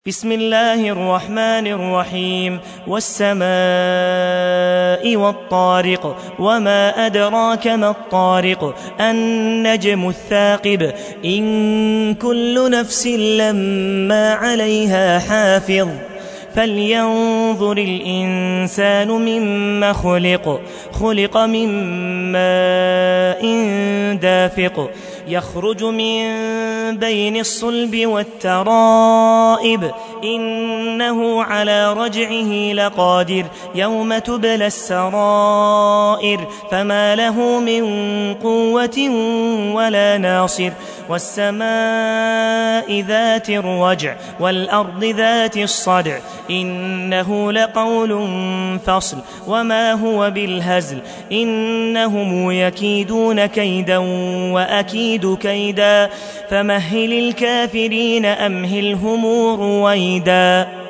بسم الله الرحمن الرحيم والسماء والطارق وما أدراك ما الطارق النجم الثاقب إن كل نفس لما عليها حافظ فلينظر الإنسان مما خلق من ماء دافق يخرج من بين الصلب والترائب إنه على رجعه لقادر يوم تبلى السرائر فما له من قوة ولا ناصر والسماء ذات الرجع والأرض ذات الصدع إنه لقول فصل وما هو بالهزل إنهم يكيدون كيدا وأكيد كيدا فمهل الكافرين أمهلهم رويدا.